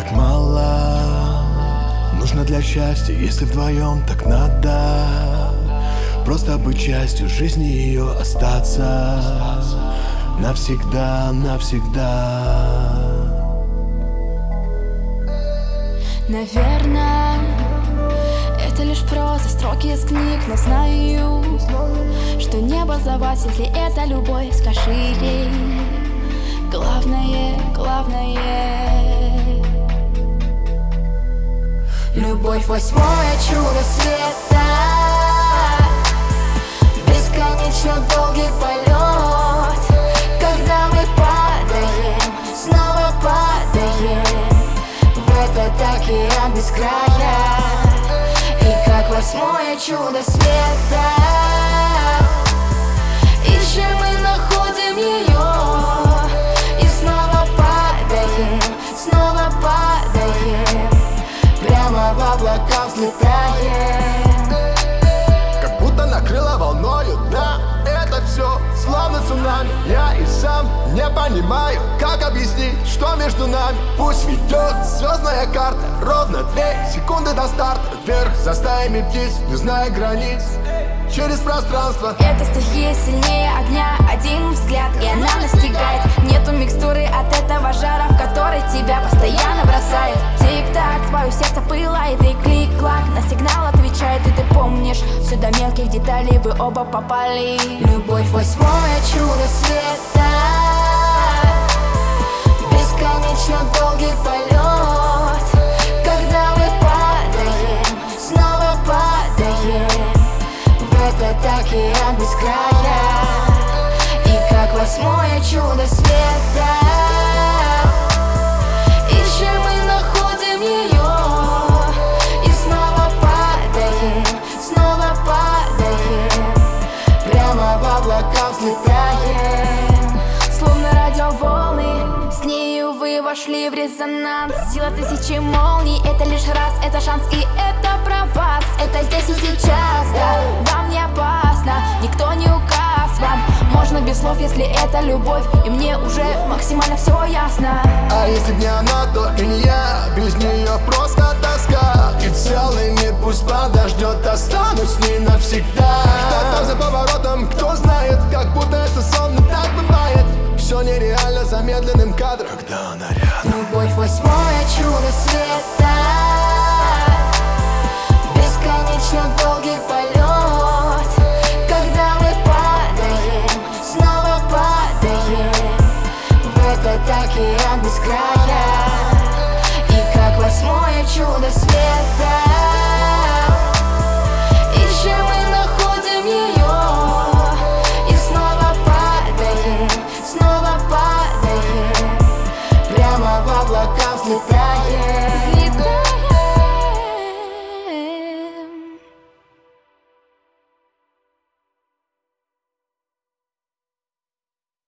так мало нужно для счастья, если вдвоем так надо. Просто быть частью жизни, ее остаться навсегда, навсегда. Наверное, это лишь проза, строки из книг, но знаю, что небо за вас, если это любовь, скажи ей. Главное, любовь — восьмое чудо света, бесконечно долгий полет, когда мы падаем, снова падаем в этот океан без края. И как восьмое чудо света ищем и находим ее, и снова падаем, прямо в облака взлетаем. Как будто накрыло волною, да, это все словно цунами. Я и сам не понимаю, как объяснить, что между нами. Пусть ведет звездная карта, ровно 2 секунды до старта. Вверх за стаями птиц, не зная границ, через пространство. Эта стихия сильнее огня, один взгляд, и она настигает. Нету микстуры от этого жара, в который тебя постоянно бросает. Тик-так, твое сердце пылает, и клик-клак на сигнал отвечает. И ты помнишь, все до мелких деталей вы оба попали. Любовь — восьмое чудо света, бесконечно долгий полет, когда мы падаем, снова падаем в этот океан без края. И как восьмое чудо света ищем и находим ее, и снова падаем, прямо в облака взлетаем. Словно радиоволны, с нею вы вошли в резонанс. Сила тысячи молний, это лишь раз, это шанс, и это про вас. Это здесь и сейчас, да, вам не опасно, никто не указ вам. Можно без слов, если это любовь, и мне уже максимально все ясно. А если б не она, то и не я, без нее просто тоска. И целый мир пусть подождет, останусь с ней навсегда. Что там за поворотом, кто знает, как будто это сон, но так бывает. Все нереально замедленным кадром, когда она рядом. Любовь — восьмое чудо света, бесконечно долгий полет, когда мы падаем, снова падаем в этот океан без края. И как восьмое чудо света ищем и находим ее, и снова падаем, прямо в облака взлетаем.